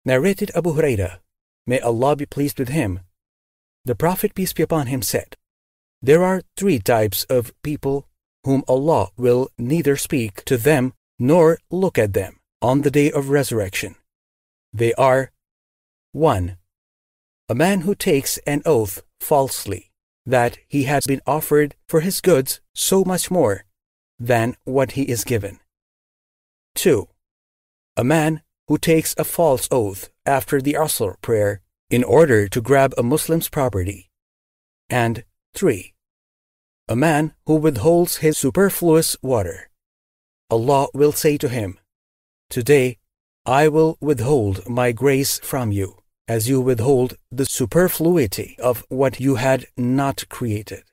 Narrated Abu Hurairah, may Allah be pleased with him, the Prophet, peace be upon him, said, "There are three types of people whom Allah will neither speak to them nor look at them on the day of resurrection. They are: 1. A man who takes an oath falsely that he has been offered for his goods so much more than what he is given. 2. A man who takes a false oath after the Asr prayer in order to grab a Muslim's property. And 3. A man who withholds his superfluous water. Allah will say to him, 'Today I will withhold my grace from you, as you withhold the superfluity of what you had not created.'"